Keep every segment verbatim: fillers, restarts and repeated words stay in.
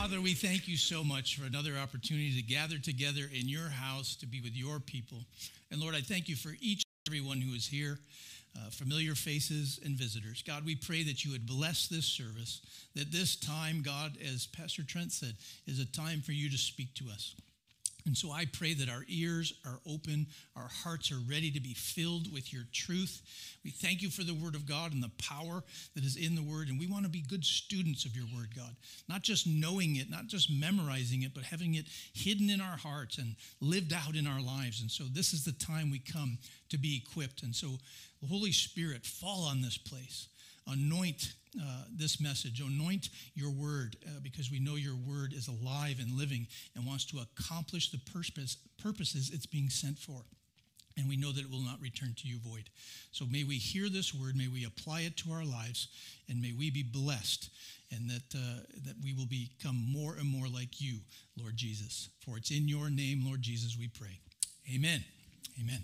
Father, we thank you so much for another opportunity to gather together in your house to be with your people. And Lord, I thank you for each and everyone who is here, uh, familiar faces and visitors. God, we pray that you would bless this service, that this time, God, as Pastor Trent said, is a time for you to speak to us. And so I pray that our ears are open, our hearts are ready to be filled with your truth. We thank you for the word of God and the power that is in the word. And we want to be good students of your word, God, not just knowing it, not just memorizing it, but having it hidden in our hearts and lived out in our lives. And so this is the time we come to be equipped. And so the Holy Spirit, fall on this place. Anoint uh, this message, anoint your word, uh, because we know your word is alive and living and wants to accomplish the purpose, purposes it's being sent for. And we know that it will not return to you void. So may we hear this word, may we apply it to our lives, and may we be blessed, and that, uh, that we will become more and more like you, Lord Jesus. For it's in your name, Lord Jesus, we pray. Amen. Amen.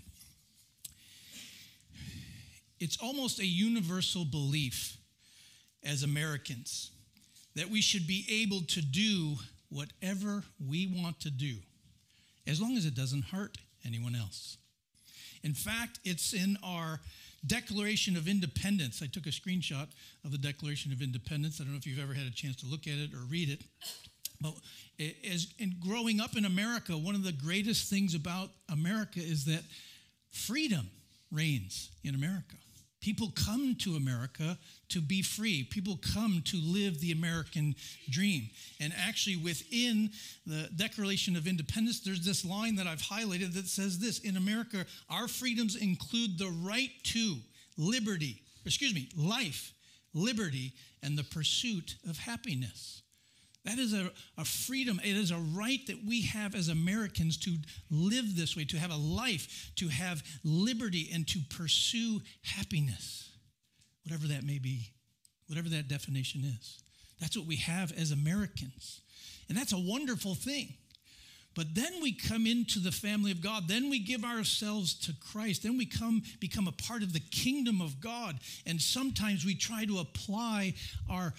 It's almost a universal belief as Americans that we should be able to do whatever we want to do, as long as it doesn't hurt anyone else. In fact, it's in our Declaration of Independence. I took a screenshot of the Declaration of Independence. I don't know if you've ever had a chance to look at it or read it. But as in growing up in America, one of the greatest things about America is that freedom reigns in America. People come to America to be free. People come to live the American dream. And actually within the Declaration of Independence, there's this line that I've highlighted that says this: in America, our freedoms include the right to liberty, excuse me, life, liberty, and the pursuit of happiness. That is a, a freedom. It is a right that we have as Americans to live this way, to have a life, to have liberty, and to pursue happiness, whatever that may be, whatever that definition is. That's what we have as Americans. And that's a wonderful thing. But then we come into the family of God. Then we give ourselves to Christ. Then we come become a part of the kingdom of God. And sometimes we try to apply our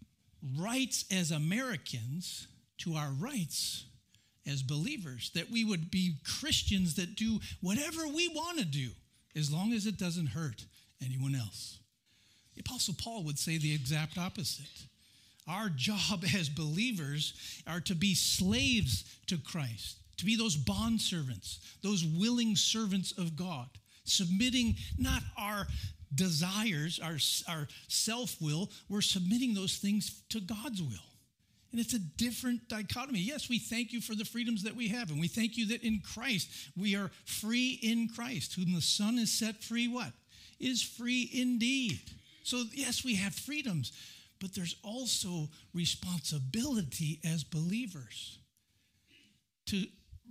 rights as Americans to our rights as believers, that we would be Christians that do whatever we want to do as long as it doesn't hurt anyone else. The Apostle Paul would say the exact opposite. Our job as believers are to be slaves to Christ, to be those bondservants, those willing servants of God, submitting not our desires, our, our self-will, we're submitting those things to God's will. And it's a different dichotomy. Yes, we thank you for the freedoms that we have, and we thank you that in Christ, we are free in Christ. Whom the Son is set free, what? Is free indeed. So yes, we have freedoms, but there's also responsibility as believers to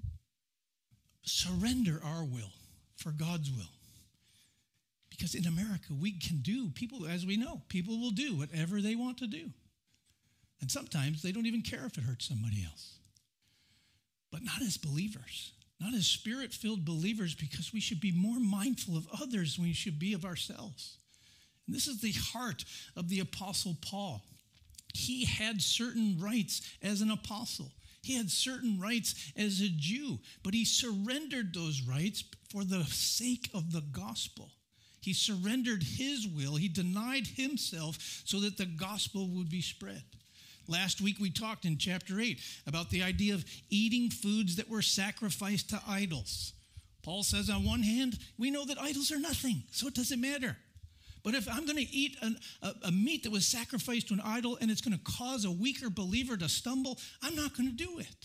surrender our will for God's will. Because in America, we can do, people, as we know, people will do whatever they want to do. And sometimes they don't even care if it hurts somebody else. But not as believers, not as spirit-filled believers, because we should be more mindful of others than we should be of ourselves. And this is the heart of the Apostle Paul. He had certain rights as an apostle. He had certain rights as a Jew, but he surrendered those rights for the sake of the gospel. He surrendered his will. He denied himself so that the gospel would be spread. Last week we talked in chapter eight about the idea of eating foods that were sacrificed to idols. Paul says on one hand, we know that idols are nothing, so it doesn't matter. But if I'm going to eat an, a, a meat that was sacrificed to an idol and it's going to cause a weaker believer to stumble, I'm not going to do it.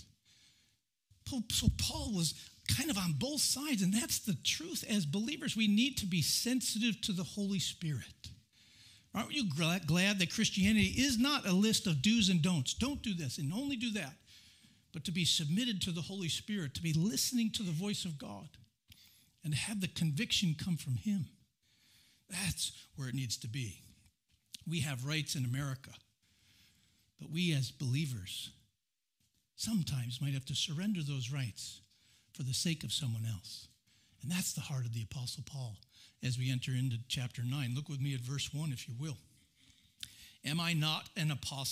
So Paul was kind of on both sides, and that's the truth. As believers, we need to be sensitive to the Holy Spirit. Aren't you glad that Christianity is not a list of do's and don'ts? Don't do this and only do that. But to be submitted to the Holy Spirit, to be listening to the voice of God, and have the conviction come from him. That's where it needs to be. We have rights in America, but we as believers sometimes might have to surrender those rights for the sake of someone else. And that's the heart of the Apostle Paul as we enter into chapter nine. Look with me at verse one, if you will. Am I not an apostle?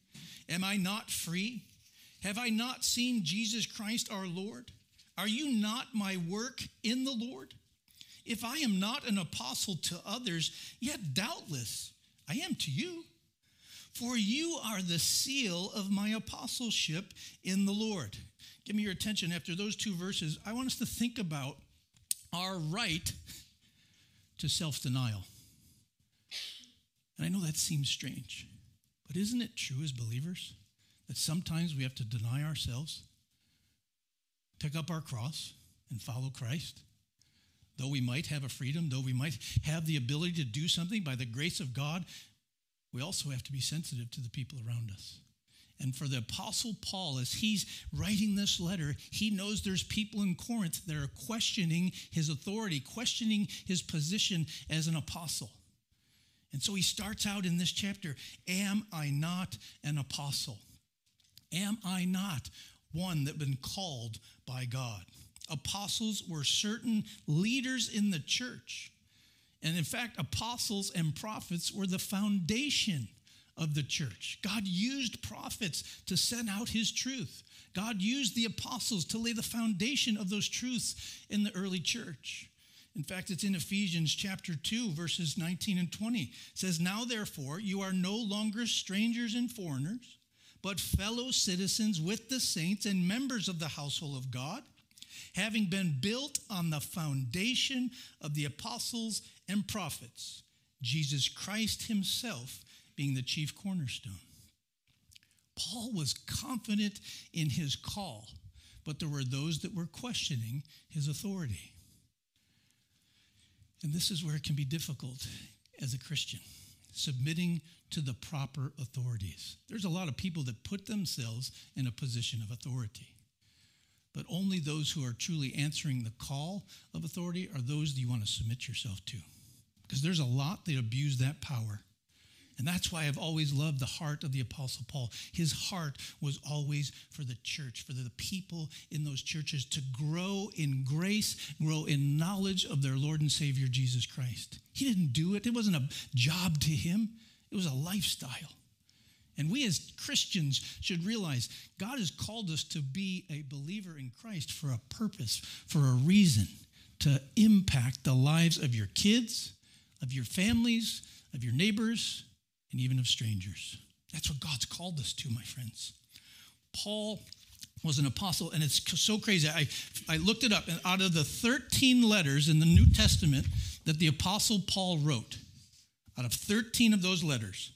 Am I not free? Have I not seen Jesus Christ our Lord? Are you not my work in the Lord? If I am not an apostle to others, yet doubtless I am to you. For you are the seal of my apostleship in the Lord. Give me your attention. After those two verses, I want us to think about our right to self-denial. And I know that seems strange, but isn't it true as believers that sometimes we have to deny ourselves, pick up our cross, and follow Christ? Though we might have a freedom, though we might have the ability to do something by the grace of God, we also have to be sensitive to the people around us. And for the Apostle Paul, as he's writing this letter, he knows there's people in Corinth that are questioning his authority, questioning his position as an apostle. And so he starts out in this chapter, am I not an apostle? Am I not one that been called by God? Apostles were certain leaders in the church. And in fact, apostles and prophets were the foundation of the church. God used prophets to send out his truth. God used the apostles to lay the foundation of those truths in the early church. In fact, it's in Ephesians chapter two, verses nineteen and twenty. It says, now therefore, you are no longer strangers and foreigners, but fellow citizens with the saints and members of the household of God, having been built on the foundation of the apostles and prophets, Jesus Christ himself being the chief cornerstone. Paul was confident in his call, but there were those that were questioning his authority. And this is where it can be difficult as a Christian, submitting to the proper authorities. There's a lot of people that put themselves in a position of authority. But only those who are truly answering the call of authority are those that you want to submit yourself to. Because there's a lot that abuse that power. And that's why I've always loved the heart of the Apostle Paul. His heart was always for the church, for the people in those churches to grow in grace, grow in knowledge of their Lord and Savior, Jesus Christ. He didn't do it. It wasn't a job to him. It was a lifestyle. And we as Christians should realize God has called us to be a believer in Christ for a purpose, for a reason, to impact the lives of your kids, of your families, of your neighbors, and even of strangers. That's what God's called us to, my friends. Paul was an apostle, and it's so crazy. I, I looked it up, and out of the thirteen letters in the New Testament that the Apostle Paul wrote, out of thirteen of those letters,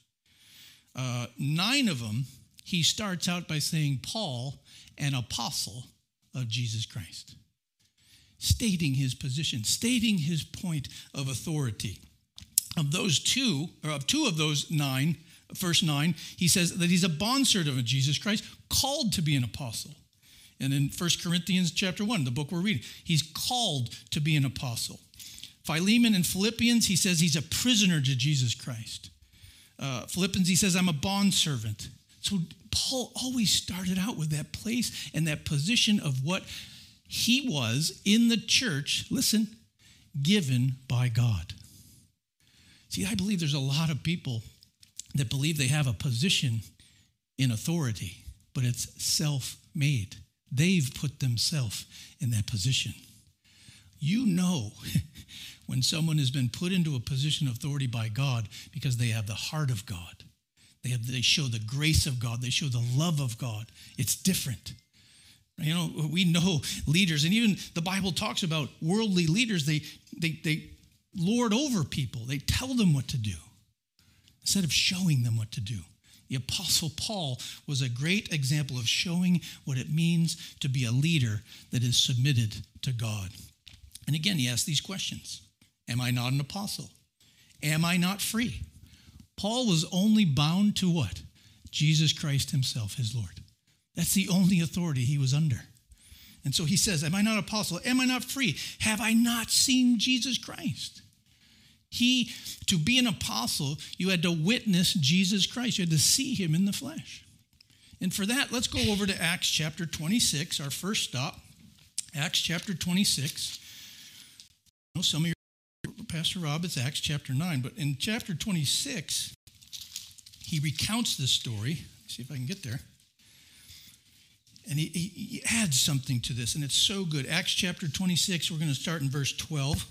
uh, nine of them, he starts out by saying, Paul, an apostle of Jesus Christ, stating his position, stating his point of authority. Of those two, or of two of those nine, first nine, he says that he's a bondservant of Jesus Christ, called to be an apostle. And in First Corinthians chapter one, the book we're reading, he's called to be an apostle. Philemon and Philippians, he says he's a prisoner to Jesus Christ. Uh, Philippians, he says, I'm a bondservant. So Paul always started out with that place and that position of what he was in the church, listen, given by God. See, I believe there's a lot of people that believe they have a position in authority, but it's self-made. They've put themselves in that position. You know when someone has been put into a position of authority by God because they have the heart of God. They have, they show the grace of God. They show the love of God. It's different. You know, we know leaders, and even the Bible talks about worldly leaders. They, they, they lord over people. They tell them what to do instead of showing them what to do. The Apostle Paul was a great example of showing what it means to be a leader that is submitted to God. And again, he asked these questions. Am I not an apostle? Am I not free? Paul was only bound to what? Jesus Christ himself, his Lord. That's the only authority he was under. And so he says, am I not apostle? Am I not free? Have I not seen Jesus Christ? He, to be an apostle, you had to witness Jesus Christ. You had to see him in the flesh. And for that, let's go over to Acts chapter twenty-six, our first stop. Acts chapter twenty-six. I know some of you, Pastor Rob, it's Acts chapter nine, but in chapter twenty-six, he recounts this story. See if I can get there. And he, he, he adds something to this, and it's so good. Acts chapter twenty-six, we're going to start in verse twelve.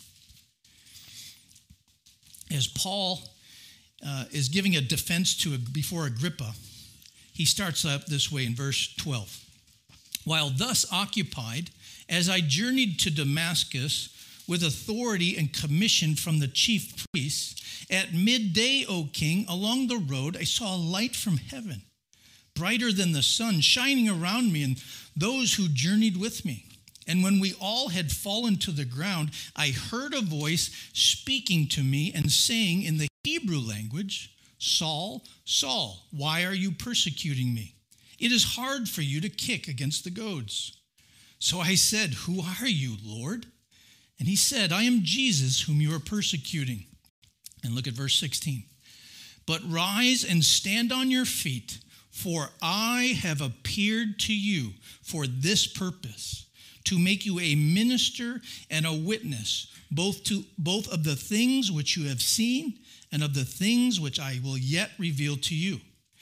As Paul uh, is giving a defense to a, before Agrippa, he starts up this way in verse twelve. While thus occupied, as I journeyed to Damascus with authority and commission from the chief priests, at midday, O king, along the road I saw a light from heaven, brighter than the sun, shining around me and those who journeyed with me. And when we all had fallen to the ground, I heard a voice speaking to me and saying in the Hebrew language, Saul, Saul, why are you persecuting me? It is hard for you to kick against the goads. So I said, who are you, Lord? And he said, I am Jesus whom you are persecuting. And look at verse sixteen. But rise and stand on your feet, for I have appeared to you for this purpose, to make you a minister and a witness, both to both of the things which you have seen and of the things which I will yet reveal to you.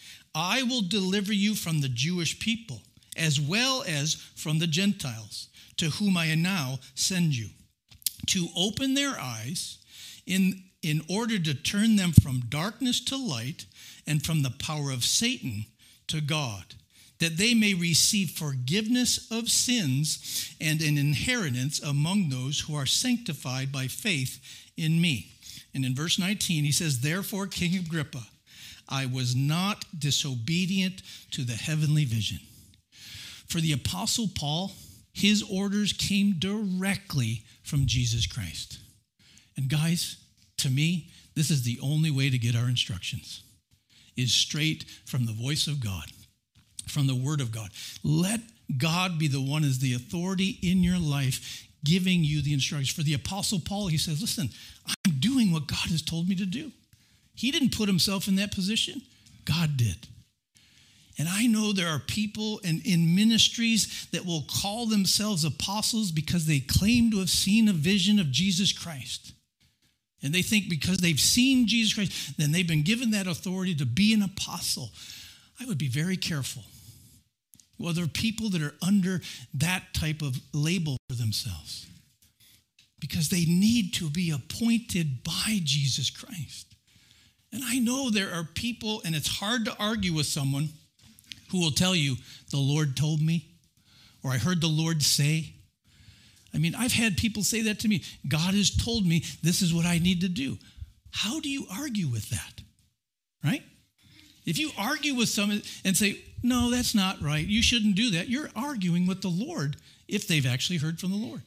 I will deliver you from the Jewish people, as well as from the Gentiles, to whom I now send you, to open their eyes in, in order to turn them from darkness to light and from the power of Satan to God, that they may receive forgiveness of sins and an inheritance among those who are sanctified by faith in me. And in verse nineteen, he says, therefore, King Agrippa, I was not disobedient to the heavenly vision. For the Apostle Paul, his orders came directly from Jesus Christ. And guys, to me, this is the only way to get our instructions, is straight from the voice of God, from the word of God. Let God be the one as the authority in your life, giving you the instructions. For the Apostle Paul, he says, listen, I'm doing what God has told me to do. He didn't put himself in that position. God did. And I know there are people in, in ministries that will call themselves apostles because they claim to have seen a vision of Jesus Christ. And they think because they've seen Jesus Christ, then they've been given that authority to be an apostle. I would be very careful. Well, there are people that are under that type of label for themselves because they need to be appointed by Jesus Christ. And I know there are people, and it's hard to argue with someone who will tell you, the Lord told me, or I heard the Lord say. I mean, I've had people say that to me. God has told me this is what I need to do. How do you argue with that? Right? If you argue with someone and say, no, that's not right, you shouldn't do that, you're arguing with the Lord if they've actually heard from the Lord.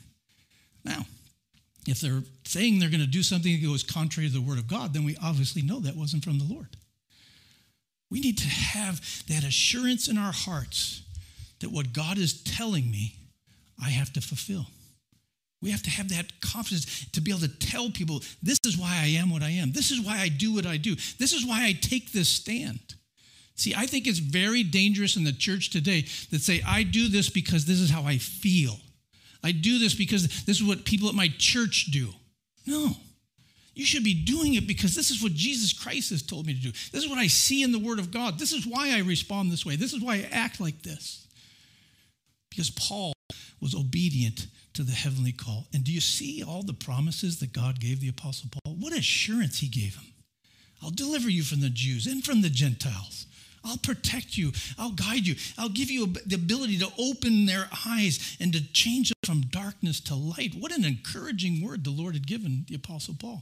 Now, if they're saying they're going to do something that goes contrary to the word of God, then we obviously know that wasn't from the Lord. We need to have that assurance in our hearts that what God is telling me, I have to fulfill. We have to have that confidence to be able to tell people, this is why I am what I am. This is why I do what I do. This is why I take this stand. See, I think it's very dangerous in the church today that say, I do this because this is how I feel. I do this because this is what people at my church do. No. You should be doing it because this is what Jesus Christ has told me to do. This is what I see in the Word of God. This is why I respond this way. This is why I act like this. Because Paul was obedient to the heavenly call. And do you see all the promises that God gave the Apostle Paul? What assurance he gave him. I'll deliver you from the Jews and from the Gentiles. I'll protect you. I'll guide you. I'll give you the ability to open their eyes and to change them from darkness to light. What an encouraging word the Lord had given the Apostle Paul.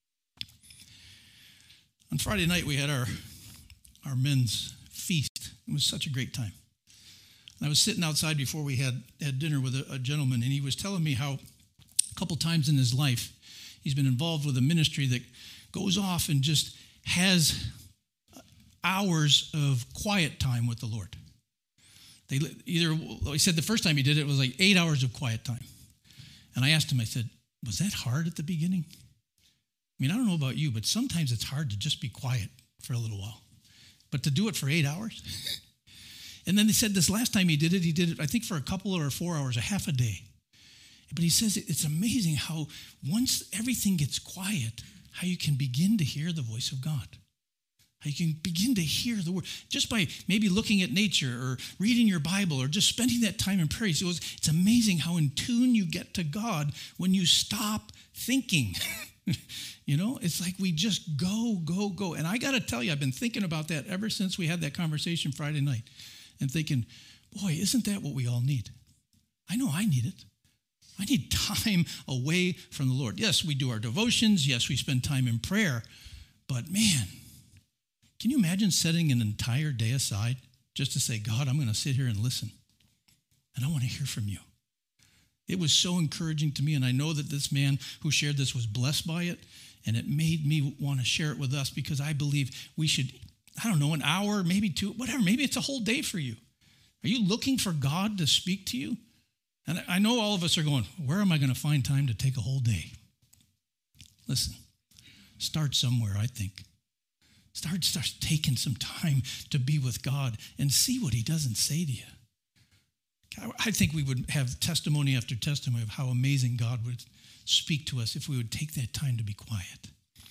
On Friday night, we had our, our men's feast. It was such a great time. And I was sitting outside before we had, had dinner with a, a gentleman, and he was telling me how a couple times in his life he's been involved with a ministry that goes off and just has hours of quiet time with the Lord. They either, he said the first time he did it, it was like eight hours of quiet time. And I asked him, I said, was that hard at the beginning? I mean, I don't know about you, but sometimes it's hard to just be quiet for a little while. But to do it for eight hours? And then he said this last time he did it, he did it, I think, for a couple or four hours, a half a day. But he says it's amazing how once everything gets quiet, how you can begin to hear the voice of God. You can begin to hear the word just by maybe looking at nature or reading your Bible or just spending that time in prayer. So it's, it's amazing how in tune you get to God when you stop thinking. You know, it's like we just go, go, go. And I got to tell you, I've been thinking about that ever since we had that conversation Friday night and thinking, boy, isn't that what we all need? I know I need it. I need time away from the Lord. Yes, we do our devotions. Yes, we spend time in prayer. But man, can you imagine setting an entire day aside just to say, God, I'm going to sit here and listen, and I want to hear from you? It was so encouraging to me, and I know that this man who shared this was blessed by it, and it made me want to share it with us because I believe we should, I don't know, an hour, maybe two, whatever, maybe it's a whole day for you. Are you looking for God to speak to you? And I know all of us are going, where am I going to find time to take a whole day? Listen, start somewhere, I think. Start, start taking some time to be with God and see what he doesn't say to you. I think we would have testimony after testimony of how amazing God would speak to us if we would take that time to be quiet.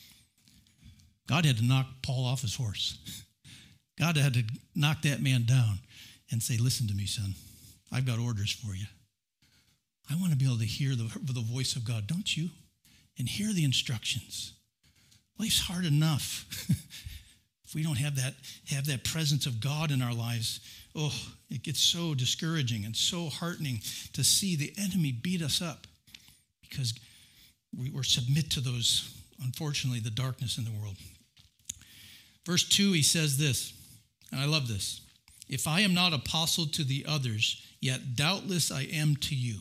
God had to knock Paul off his horse. God had to knock that man down and say, listen to me, son. I've got orders for you. I want to be able to hear the, the voice of God, don't you? And hear the instructions. Life's hard enough. If we don't have that, have that presence of God in our lives, oh, it gets so discouraging and so heartening to see the enemy beat us up because we were submit to those, unfortunately, the darkness in the world. Verse two, he says this, and I love this. If I am not apostle to the others, yet doubtless I am to you.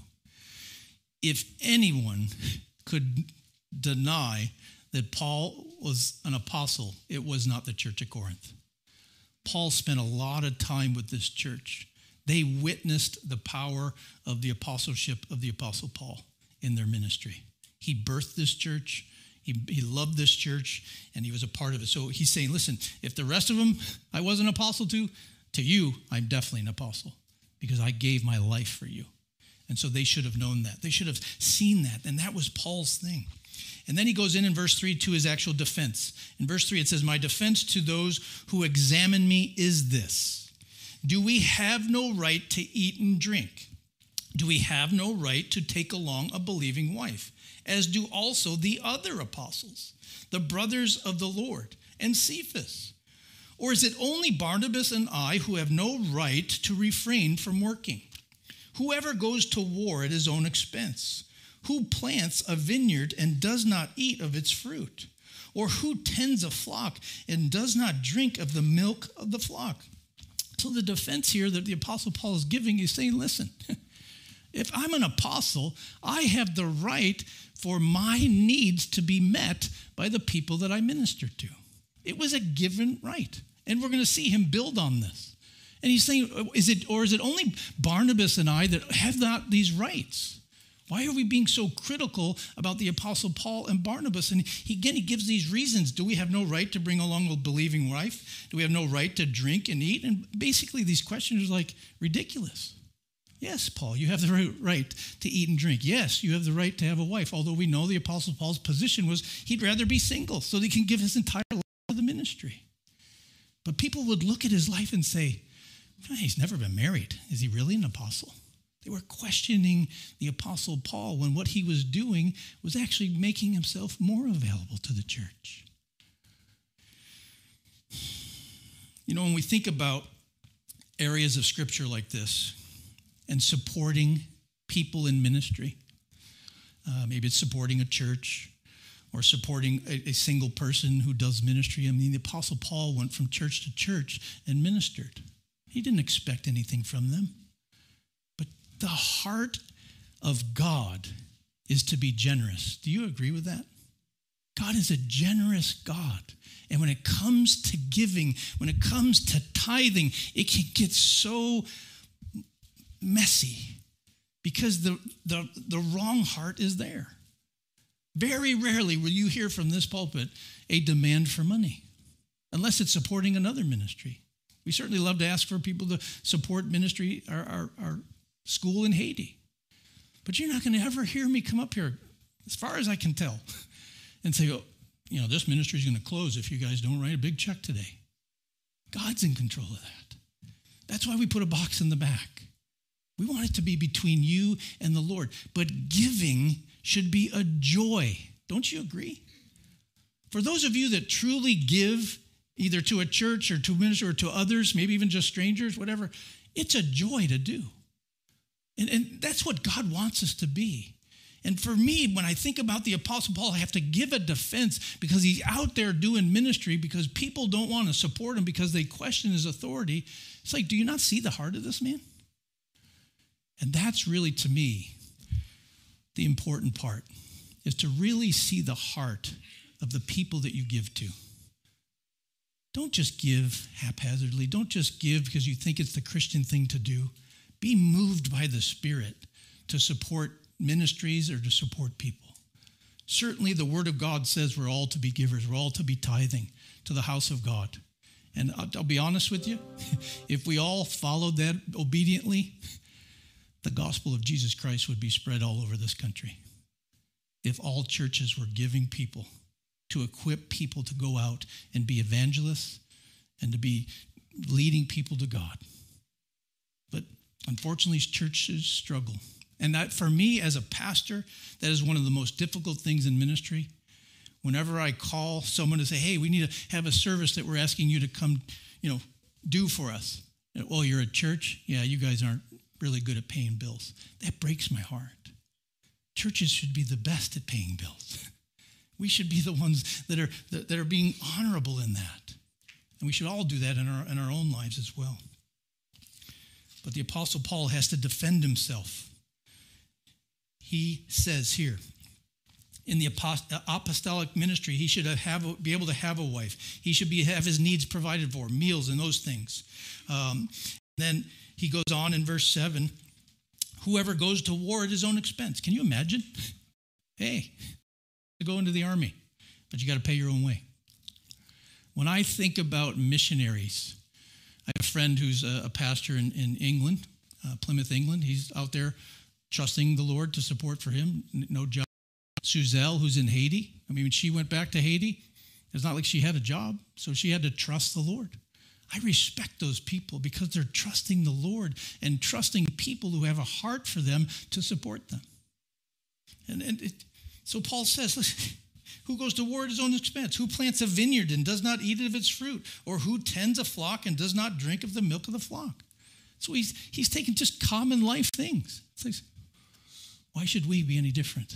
If anyone could deny that Paul was an apostle, it was not the church at Corinth. Paul spent a lot of time with this church. They witnessed the power of the apostleship of the Apostle Paul in their ministry. He birthed this church. He, he loved this church, and he was a part of it. So he's saying, listen, if the rest of them I was an apostle to, to you, I'm definitely an apostle because I gave my life for you. And so they should have known that. They should have seen that, and that was Paul's thing. And then he goes in in verse three to his actual defense. In verse three, it says, my defense to those who examine me is this. Do we have no right to eat and drink? Do we have no right to take along a believing wife, as do also the other apostles, the brothers of the Lord, and Cephas? Or is it only Barnabas and I who have no right to refrain from working? Whoever goes to war at his own expense, who plants a vineyard and does not eat of its fruit? Or who tends a flock and does not drink of the milk of the flock? So the defense here that the Apostle Paul is giving is saying, listen, if I'm an apostle, I have the right for my needs to be met by the people that I minister to. It was a given right. And we're going to see him build on this. And he's saying, is it, or is it only Barnabas and I that have not these rights? Why are we being so critical about the Apostle Paul and Barnabas? And he, again, he gives these reasons. Do we have no right to bring along a believing wife? Do we have no right to drink and eat? And basically these questions are like ridiculous. Yes, Paul, you have the right to eat and drink. Yes, you have the right to have a wife, although we know the Apostle Paul's position was he'd rather be single so that he can give his entire life to the ministry. But people would look at his life and say, he's never been married. Is he really an apostle? They were questioning the Apostle Paul when what he was doing was actually making himself more available to the church. You know, when we think about areas of Scripture like this and supporting people in ministry, uh, maybe it's supporting a church or supporting a, a single person who does ministry. I mean, the Apostle Paul went from church to church and ministered. He didn't expect anything from them. The heart of God is to be generous. Do you agree with that? God is a generous God. And when it comes to giving, when it comes to tithing, it can get so messy because the, the, the wrong heart is there. Very rarely will you hear from this pulpit a demand for money, unless it's supporting another ministry. We certainly love to ask for people to support ministry, our, our, our school in Haiti. But you're not going to ever hear me come up here, as far as I can tell, and say, oh, you know, this ministry is going to close if you guys don't write a big check today. God's in control of that. That's why we put a box in the back. We want it to be between you and the Lord. But giving should be a joy. Don't you agree? For those of you that truly give, either to a church or to minister or to others, maybe even just strangers, whatever, it's a joy to do. And, and that's what God wants us to be. And for me, when I think about the Apostle Paul, I have to give a defense because he's out there doing ministry because people don't want to support him because they question his authority. It's like, do you not see the heart of this man? And that's really, to me, the important part, is to really see the heart of the people that you give to. Don't just give haphazardly. Don't just give because you think it's the Christian thing to do. Be moved by the Spirit to support ministries or to support people. Certainly the Word of God says we're all to be givers. We're all to be tithing to the house of God. And I'll, I'll be honest with you, if we all followed that obediently, the gospel of Jesus Christ would be spread all over this country. If all churches were giving people to equip people to go out and be evangelists and to be leading people to God. But unfortunately, churches struggle. And that, for me as a pastor, that is one of the most difficult things in ministry. Whenever I call someone to say, hey, we need to have a service that we're asking you to come, you know, do for us. Well, you're a church? Yeah, you guys aren't really good at paying bills. That breaks my heart. Churches should be the best at paying bills. We should be the ones that are that are being honorable in that. And we should all do that in our in our own lives as well. But the Apostle Paul has to defend himself. He says here, in the apostolic ministry, he should have be able to have a wife. He should be have his needs provided for, meals and those things. Um, then he goes on in verse seven, whoever goes to war at his own expense. Can you imagine? Hey, to go into the army, but you got to pay your own way. When I think about missionaries, I have a friend who's a, a pastor in, in England, uh, Plymouth, England. He's out there trusting the Lord to support for him. No job. Suzelle, who's in Haiti. I mean, when she went back to Haiti, it's not like she had a job, so she had to trust the Lord. I respect those people because they're trusting the Lord and trusting people who have a heart for them to support them. And, and it, so Paul says, listen, who goes to war at his own expense? Who plants a vineyard and does not eat of its fruit? Or who tends a flock and does not drink of the milk of the flock? So he's, he's taking just common life things. It's like, why should we be any different?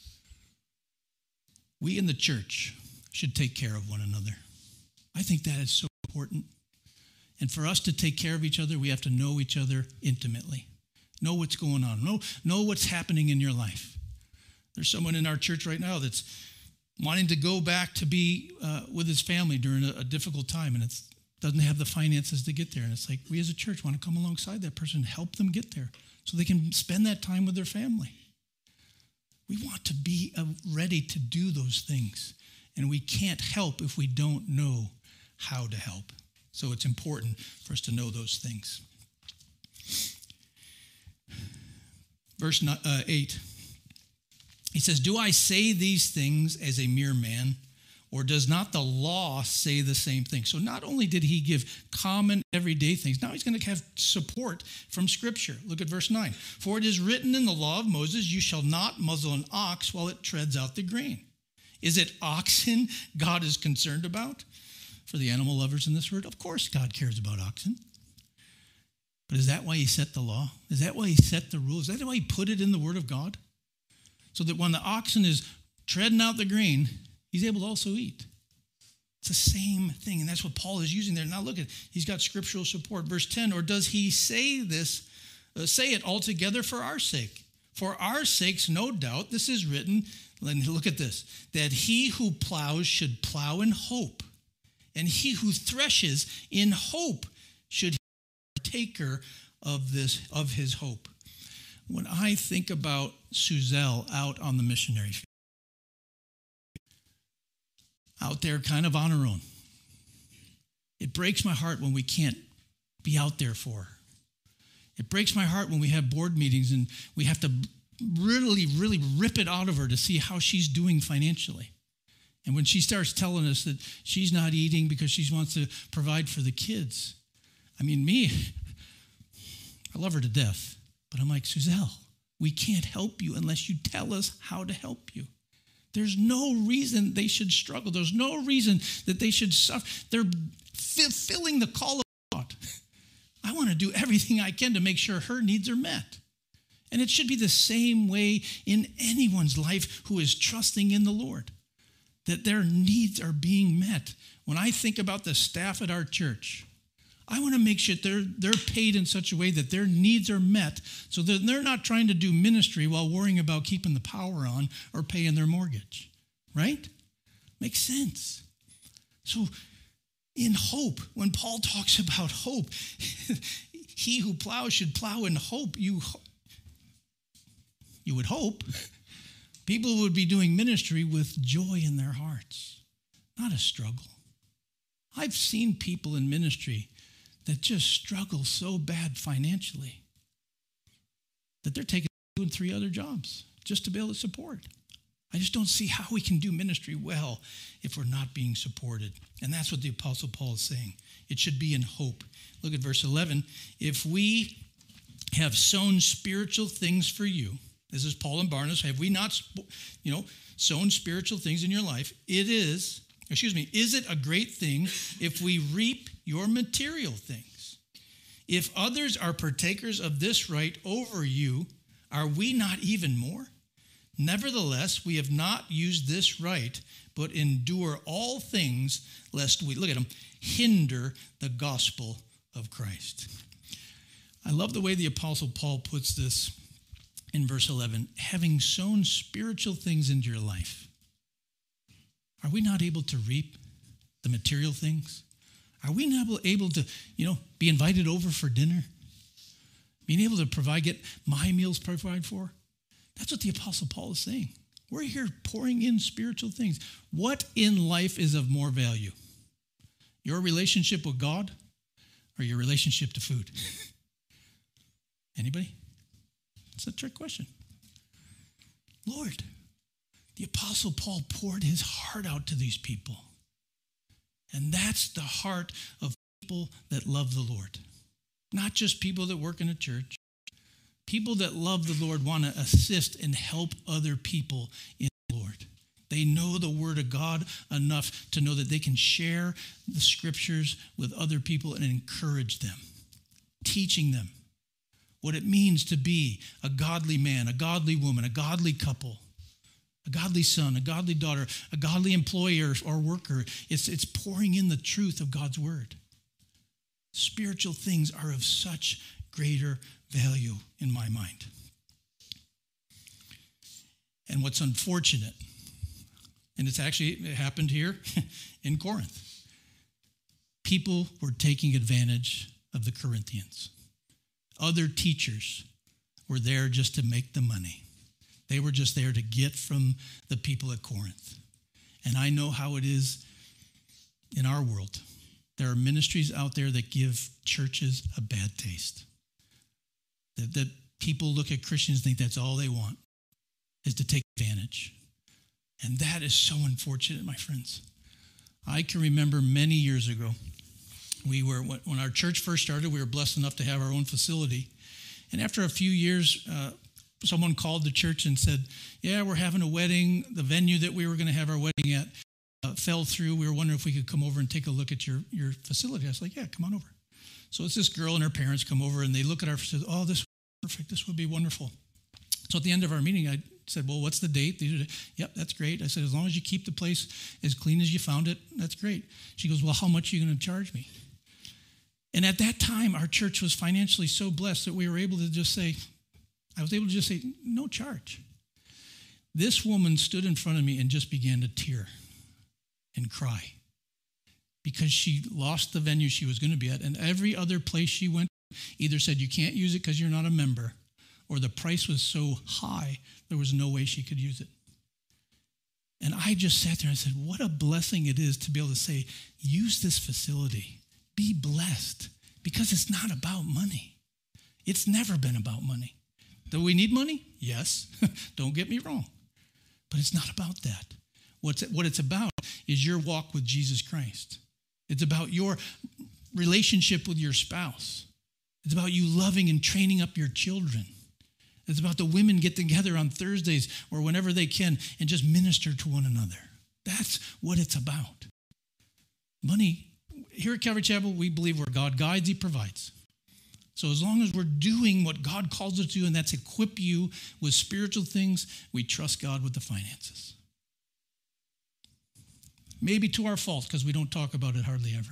We in the church should take care of one another. I think that is so important. And for us to take care of each other, we have to know each other intimately. Know what's going on. Know, know what's happening in your life. There's someone in our church right now that's wanting to go back to be uh, with his family during a, a difficult time, and it doesn't have the finances to get there. And it's like, we as a church want to come alongside that person and help them get there so they can spend that time with their family. We want to be uh, ready to do those things, and we can't help if we don't know how to help. So it's important for us to know those things. Verse eight, he says, do I say these things as a mere man, or does not the law say the same thing? So not only did he give common everyday things, now he's going to have support from Scripture. Look at verse nine. For it is written in the law of Moses, you shall not muzzle an ox while it treads out the grain. Is it oxen God is concerned about? For the animal lovers in this word, of course God cares about oxen. But is that why he set the law? Is that why he set the rules? Is that why he put it in the Word of God? So that when the oxen is treading out the grain, he's able to also eat. It's the same thing, and that's what Paul is using there. Now look at it. He's got scriptural support. Verse ten, or does he say this, uh, say it altogether for our sake? For our sakes, no doubt, this is written, look at this, that he who plows should plow in hope, and he who threshes in hope should be partaker of this, of his hope. When I think about Suzelle out on the missionary field, out there kind of on her own, it breaks my heart when we can't be out there for her. It breaks my heart when we have board meetings and we have to really, really rip it out of her to see how she's doing financially. And when she starts telling us that she's not eating because she wants to provide for the kids, I mean, me, I love her to death, but I'm like, Suzelle, we can't help you unless you tell us how to help you. There's no reason they should struggle. There's no reason that they should suffer. They're fulfilling the call of God. I want to do everything I can to make sure her needs are met. And it should be the same way in anyone's life who is trusting in the Lord, that their needs are being met. When I think about the staff at our church, I want to make sure they're, they're paid in such a way that their needs are met so that they're not trying to do ministry while worrying about keeping the power on or paying their mortgage, right? Makes sense. So in hope, when Paul talks about hope, he who plows should plow in hope. You, you would hope people would be doing ministry with joy in their hearts, not a struggle. I've seen people in ministry that just struggle so bad financially that they're taking two and three other jobs just to be able to support. I just don't see how we can do ministry well if we're not being supported. And that's what the Apostle Paul is saying. It should be in hope. Look at verse eleven. If we have sown spiritual things for you, this is Paul and Barnabas, have we not, you know, sown spiritual things in your life? It is, excuse me, is it a great thing if we reap your material things? If others are partakers of this right over you, are we not even more? Nevertheless, we have not used this right, but endure all things, lest we, look at them, hinder the gospel of Christ. I love the way the Apostle Paul puts this in verse eleven. Having sown spiritual things into your life, are we not able to reap the material things? Are we not able to, you know, be invited over for dinner? Being able to provide, get my meals provided for? That's what the Apostle Paul is saying. We're here pouring in spiritual things. What in life is of more value? Your relationship with God or your relationship to food? Anybody? It's a trick question. Lord, the Apostle Paul poured his heart out to these people. And that's the heart of people that love the Lord. Not just people that work in a church. People that love the Lord want to assist and help other people in the Lord. They know the Word of God enough to know that they can share the Scriptures with other people and encourage them, teaching them what it means to be a godly man, a godly woman, a godly couple, a godly son, a godly daughter, a godly employer or worker. It's, it's pouring in the truth of God's Word. Spiritual things are of such greater value in my mind. And what's unfortunate, and it's actually it happened here in Corinth, people were taking advantage of the Corinthians. Other teachers were there just to make the money. They were just there to get from the people at Corinth. And I know how it is in our world. There are ministries out there that give churches a bad taste. That, that people look at Christians and think that's all they want, is to take advantage. And that is so unfortunate, my friends. I can remember many years ago, we were when our church first started, we were blessed enough to have our own facility. And after a few years, uh, someone called the church and said, yeah, we're having a wedding. The venue that we were going to have our wedding at uh, fell through. We were wondering if we could come over and take a look at your, your facility. I was like, yeah, come on over. So it's this girl and her parents come over and they look at our facility. Oh, this would be perfect. This would be wonderful. So at the end of our meeting, I said, well, what's the date? Yep, that's great. I said, as long as you keep the place as clean as you found it, that's great. She goes, well, how much are you going to charge me? And at that time, our church was financially so blessed that we were able to just say, I was able to just say, no charge. This woman stood in front of me and just began to tear and cry because she lost the venue she was going to be at. And every other place she went either said, you can't use it because you're not a member, or the price was so high, there was no way she could use it. And I just sat there and I said, what a blessing it is to be able to say, use this facility. Be blessed, because it's not about money. It's never been about money. Do we need money? Yes. Don't get me wrong. But it's not about that. What's it, what it's about is your walk with Jesus Christ. It's about your relationship with your spouse. It's about you loving and training up your children. It's about the women get together on Thursdays or whenever they can and just minister to one another. That's what it's about. Money, here at Calvary Chapel, we believe where God guides, he provides. So as long as we're doing what God calls us to do, and that's equip you with spiritual things, we trust God with the finances. Maybe to our fault because we don't talk about it hardly ever.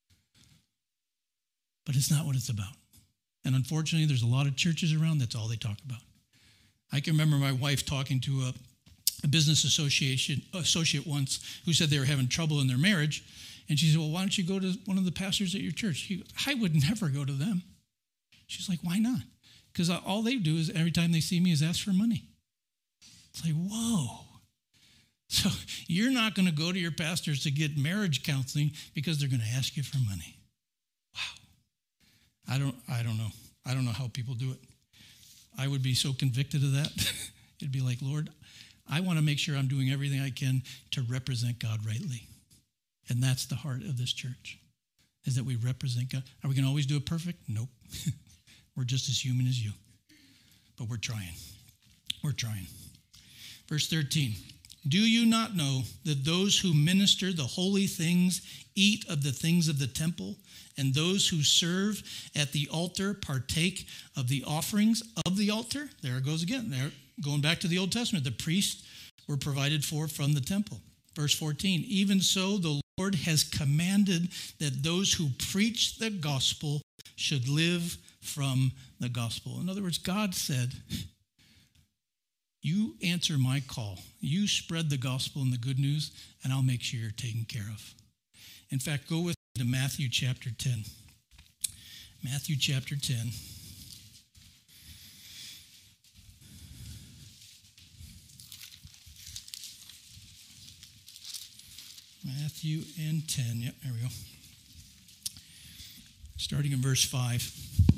But it's not what it's about. And unfortunately, there's a lot of churches around, that's all they talk about. I can remember my wife talking to a, a business association associate once who said they were having trouble in their marriage. And she said, well, why don't you go to one of the pastors at your church? He, I would never go to them. She's like, why not? Because all they do is every time they see me is ask for money. It's like, whoa. So you're not going to go to your pastors to get marriage counseling because they're going to ask you for money. Wow. I don't, I don't know. I don't know how people do it. I would be so convicted of that. It'd be like, Lord, I want to make sure I'm doing everything I can to represent God rightly. And that's the heart of this church, is that we represent God. Are we going to always do it perfect? Nope. We're just as human as you. But we're trying. We're trying. Verse thirteen. Do you not know that those who minister the holy things eat of the things of the temple, and those who serve at the altar partake of the offerings of the altar? There it goes again. There, going back to the Old Testament, the priests were provided for from the temple. Verse fourteen, even so the Lord has commanded that those who preach the gospel should live from the gospel. In other words, God said, you answer my call. You spread the gospel and the good news, and I'll make sure you're taken care of. In fact, go with me to Matthew chapter ten. Matthew chapter ten. Matthew and ten. Yep, there we go. Starting in verse five.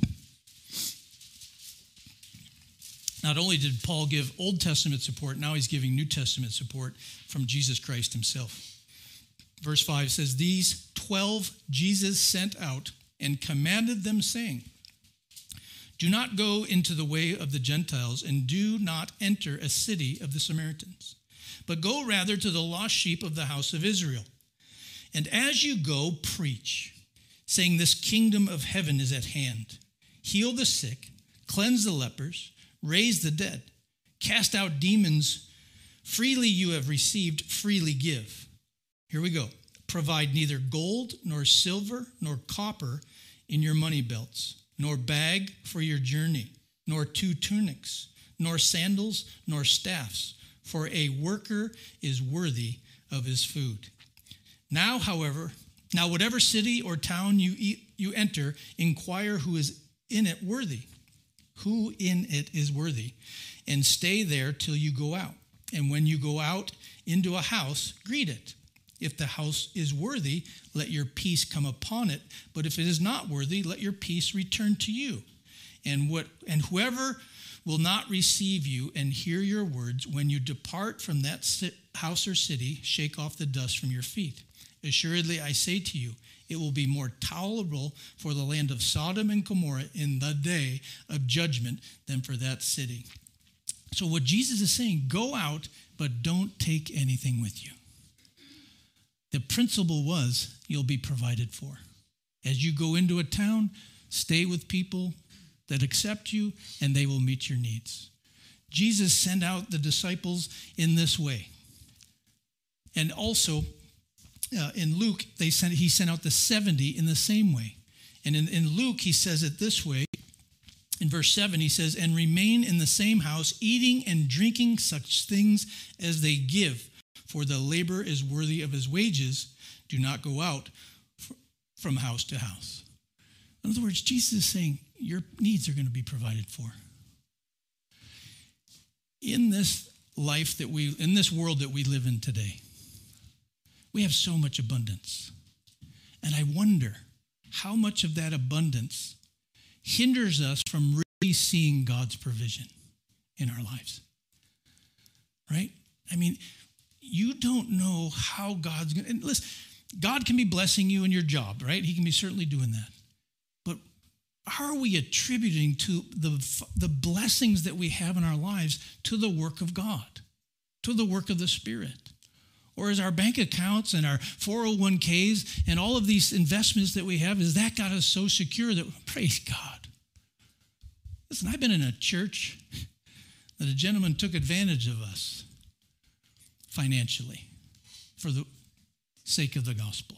Not only did Paul give Old Testament support, now he's giving New Testament support from Jesus Christ himself. Verse five says, these twelve Jesus sent out and commanded them, saying, do not go into the way of the Gentiles, and do not enter a city of the Samaritans, but go rather to the lost sheep of the house of Israel. And as you go, preach, saying, this kingdom of heaven is at hand. Heal the sick, cleanse the lepers, raise the dead, cast out demons. Freely you have received, freely give. Here we go. Provide neither gold nor silver nor copper in your money belts, nor bag for your journey, nor two tunics, nor sandals, nor staffs, for a worker is worthy of his food. Now, however, now whatever city or town you eat, you enter, inquire who is in it worthy. Who in it is worthy, and stay there till you go out. And when you go out into a house, greet it. If the house is worthy, let your peace come upon it. But if it is not worthy, let your peace return to you. And what and whoever will not receive you and hear your words, when you depart from that house or city, shake off the dust from your feet. Assuredly, I say to you, it will be more tolerable for the land of Sodom and Gomorrah in the day of judgment than for that city. So what Jesus is saying, go out, but don't take anything with you. The principle was you'll be provided for. As you go into a town, stay with people that accept you, and they will meet your needs. Jesus sent out the disciples in this way. And also, uh, in Luke, they sent, he sent out the seventy in the same way. And in, in Luke, he says it this way. In verse seven, he says, and remain in the same house, eating and drinking such things as they give, for the laborer is worthy of his wages. Do not go out from house to house. In other words, Jesus is saying your needs are going to be provided for. In this life that we, in this world that we live in today, we have so much abundance. And I wonder how much of that abundance hinders us from really seeing God's provision in our lives. Right? I mean, you don't know how God's going to, listen, God can be blessing you in your job, right? He can be certainly doing that. But are we attributing to the, the blessings that we have in our lives to the work of God, to the work of the Spirit? Or is our bank accounts and our four oh one k's and all of these investments that we have, is that got us so secure that, praise God. Listen, I've been in a church that a gentleman took advantage of us financially for the sake of the gospel.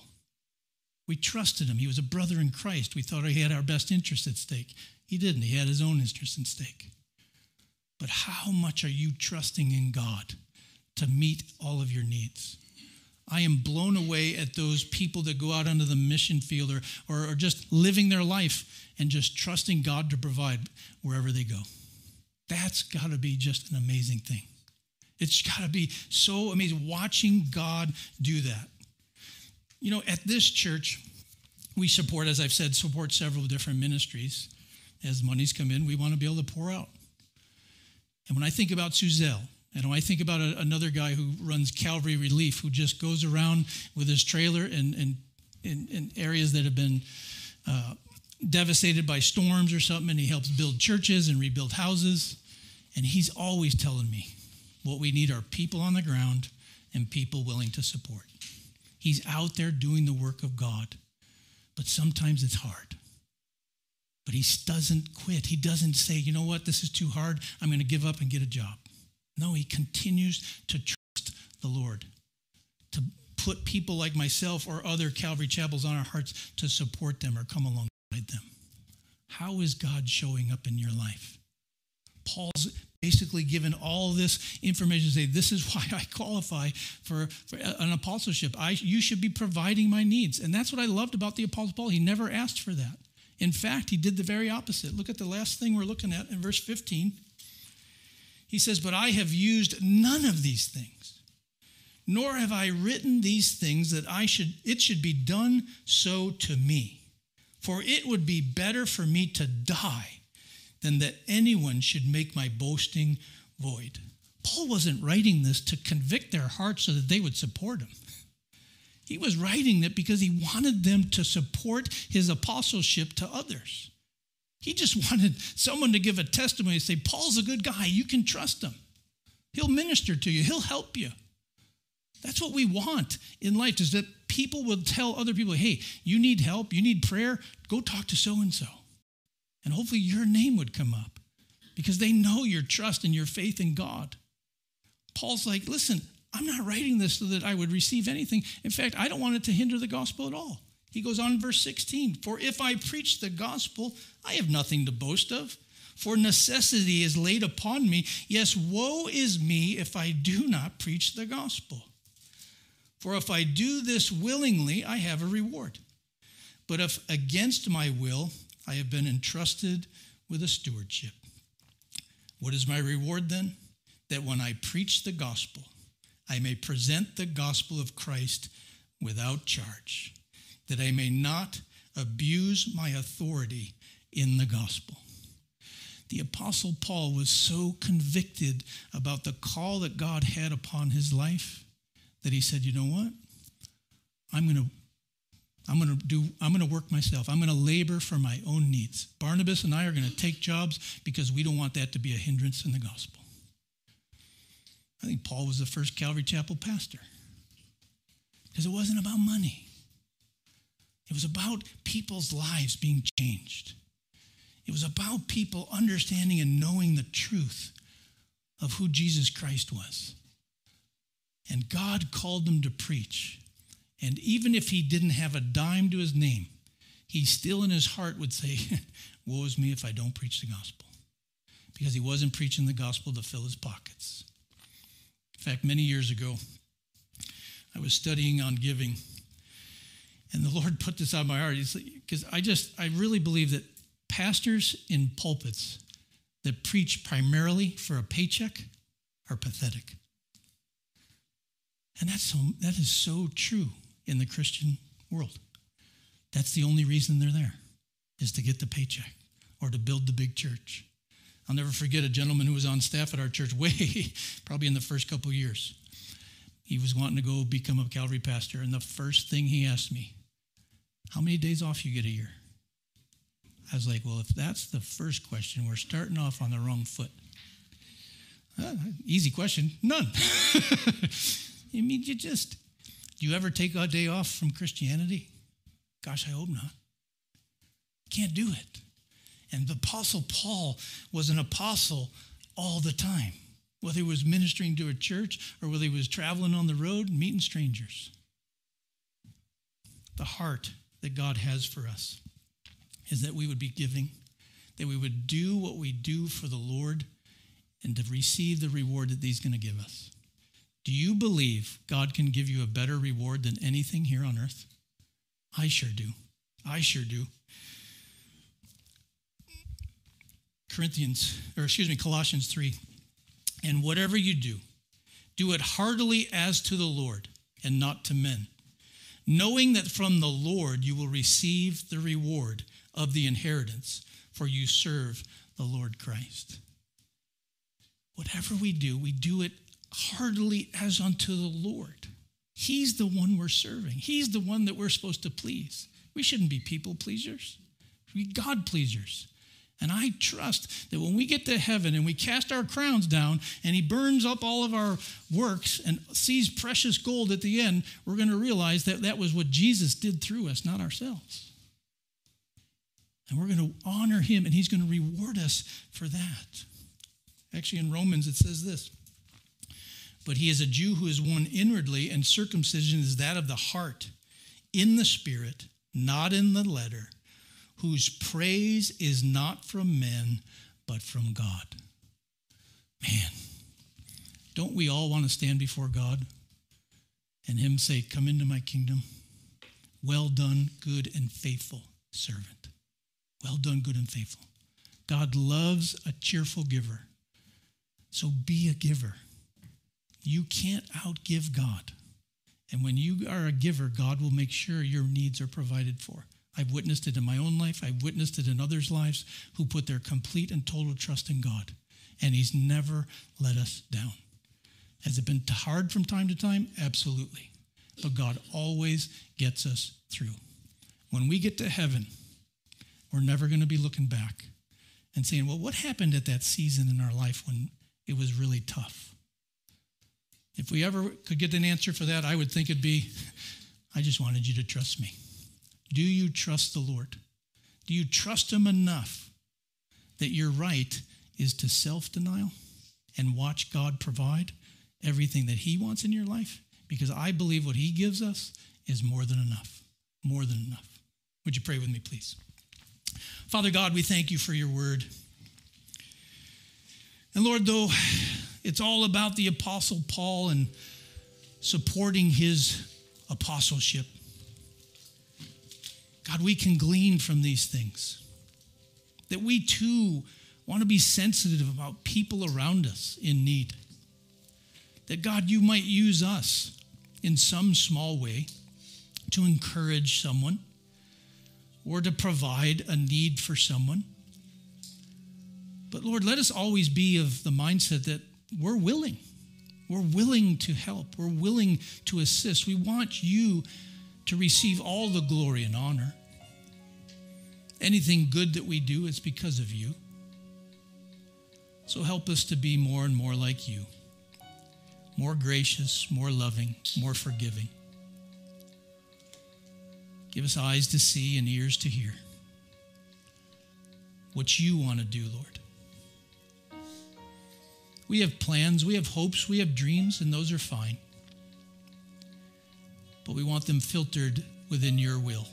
We trusted him. He was a brother in Christ. We thought he had our best interest at stake. He didn't. He had his own interest at stake. But how much are you trusting in God to meet all of your needs? I am blown away at those people that go out onto the mission field or, or, or just living their life and just trusting God to provide wherever they go. That's got to be just an amazing thing. It's got to be so amazing watching God do that. You know, at this church, we support, as I've said, support several different ministries. As monies come in, we want to be able to pour out. And when I think about Suzelle, and when I think about a, another guy who runs Calvary Relief, who just goes around with his trailer and in, in, in areas that have been uh, devastated by storms or something, and he helps build churches and rebuild houses. And he's always telling me what we need are people on the ground and people willing to support. He's out there doing the work of God, but sometimes it's hard. But he doesn't quit. He doesn't say, you know what, this is too hard. I'm going to give up and get a job. No, he continues to trust the Lord, to put people like myself or other Calvary Chapels on our hearts to support them or come alongside them. How is God showing up in your life? Paul's basically given all this information to say, this is why I qualify for, for an apostleship. I, you should be providing my needs. And that's what I loved about the Apostle Paul. He never asked for that. In fact, he did the very opposite. Look at the last thing we're looking at in verse fifteen. He says, but I have used none of these things, nor have I written these things that I should, it should be done so to me. For it would be better for me to die than that anyone should make my boasting void. Paul wasn't writing this to convict their hearts so that they would support him. He was writing it because he wanted them to support his apostleship to others. He just wanted someone to give a testimony and say, Paul's a good guy. You can trust him. He'll minister to you. He'll help you. That's what we want in life, is that people will tell other people, hey, you need help, you need prayer, go talk to so-and-so. And hopefully your name would come up because they know your trust and your faith in God. Paul's like, listen, I'm not writing this so that I would receive anything. In fact, I don't want it to hinder the gospel at all. He goes on in verse sixteen, for if I preach the gospel, I have nothing to boast of, for necessity is laid upon me. Yes, woe is me if I do not preach the gospel. For if I do this willingly, I have a reward. But if against my will, I have been entrusted with a stewardship. What is my reward then? That when I preach the gospel, I may present the gospel of Christ without charge, that I may not abuse my authority in the gospel. The Apostle Paul was so convicted about the call that God had upon his life that he said, you know what? I'm going to I'm going to do I'm going to work myself. I'm going to labor for my own needs. Barnabas and I are going to take jobs because we don't want that to be a hindrance in the gospel. I think Paul was the first Calvary Chapel pastor because it wasn't about money. It was about people's lives being changed. It was about people understanding and knowing the truth of who Jesus Christ was. And God called them to preach. And even if he didn't have a dime to his name, he still in his heart would say, woe is me if I don't preach the gospel. Because he wasn't preaching the gospel to fill his pockets. In fact, many years ago, I was studying on giving. And the Lord put this on my heart. Because I just, I really believe that pastors in pulpits that preach primarily for a paycheck are pathetic. And that's so, that is so true in the Christian world. That's the only reason they're there, is to get the paycheck or to build the big church. I'll never forget a gentleman who was on staff at our church way, probably in the first couple of years. He was wanting to go become a Calvary pastor, and the first thing he asked me, how many days off you get a year? I was like, well, if that's the first question, we're starting off on the wrong foot. Uh, easy question, none. I mean, you just, do you ever take a day off from Christianity? Gosh, I hope not. Can't do it. And the Apostle Paul was an apostle all the time, whether he was ministering to a church or whether he was traveling on the road, meeting strangers. The heart that God has for us is that we would be giving, that we would do what we do for the Lord and to receive the reward that he's going to give us. Do you believe God can give you a better reward than anything here on earth? I sure do. I sure do. Corinthians, or excuse me, Colossians three. And whatever you do, do it heartily as to the Lord and not to men, knowing that from the Lord you will receive the reward of the inheritance, for you serve the Lord Christ. Whatever we do, we do it heartily as unto the Lord. He's the one we're serving. He's the one that we're supposed to please. We shouldn't be people pleasers. We God pleasers. And I trust that when we get to heaven and we cast our crowns down and he burns up all of our works and sees precious gold at the end, we're going to realize that that was what Jesus did through us, not ourselves. And we're going to honor him and he's going to reward us for that. Actually, in Romans, it says this. But he is a Jew who is one inwardly, and circumcision is that of the heart, in the spirit, not in the letter, whose praise is not from men, but from God. Man, don't we all want to stand before God and him say, come into my kingdom? Well done, good and faithful servant. Well done, good and faithful. God loves a cheerful giver. So be a giver. You can't outgive God. And when you are a giver, God will make sure your needs are provided for. I've witnessed it in my own life. I've witnessed it in others' lives who put their complete and total trust in God. And he's never let us down. Has it been hard from time to time? Absolutely. But God always gets us through. When we get to heaven, we're never going to be looking back and saying, well, what happened at that season in our life when it was really tough? If we ever could get an answer for that, I would think it'd be, I just wanted you to trust me. Do you trust the Lord? Do you trust him enough that your right is to self-denial and watch God provide everything that he wants in your life? Because I believe what he gives us is more than enough, more than enough. Would you pray with me, please? Father God, we thank you for your word. And Lord, though it's all about the Apostle Paul and supporting his apostleship, God, we can glean from these things that we too want to be sensitive about people around us in need. That God, you might use us in some small way to encourage someone or to provide a need for someone. But Lord, let us always be of the mindset that we're willing. We're willing to help. We're willing to assist. We want you to receive all the glory and honor. Anything good that we do is because of you. So help us to be more and more like you. More gracious, more loving, more forgiving. Give us eyes to see and ears to hear what you want to do, Lord. We have plans, we have hopes, we have dreams, and those are fine. But we want them filtered within your will.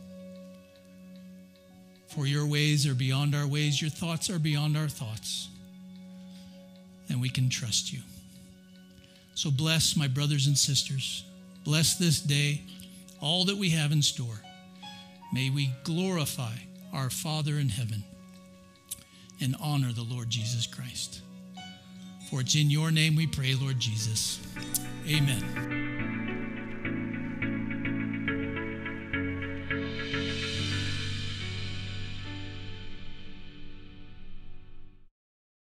For your ways are beyond our ways, your thoughts are beyond our thoughts, and we can trust you. So bless my brothers and sisters. Bless this day, all that we have in store. May we glorify our Father in heaven and honor the Lord Jesus Christ. For it's in your name we pray, Lord Jesus. Amen.